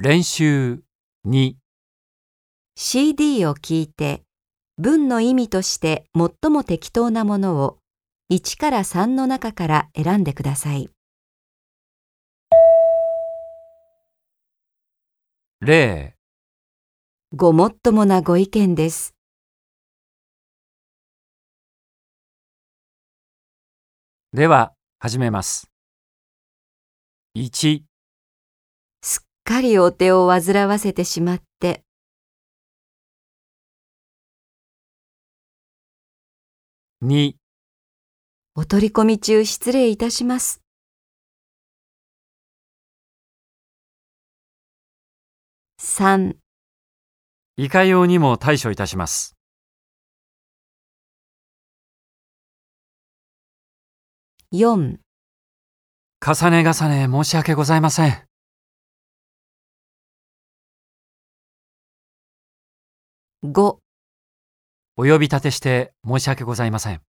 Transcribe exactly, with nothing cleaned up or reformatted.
練習に。 シーディー を聞いて、文の意味として最も適当なものをいちからさんの中から選んでください。 例、 ごもっともなご意見です。 では始めます。いち、 すっかりお手を煩わせてしまって。 に、 お取り込み中失礼いたします。さん、 いかようにも対処いたします。 よん、 重ね重ね申し訳ございません。 ご、 お呼び立てして申し訳ございません。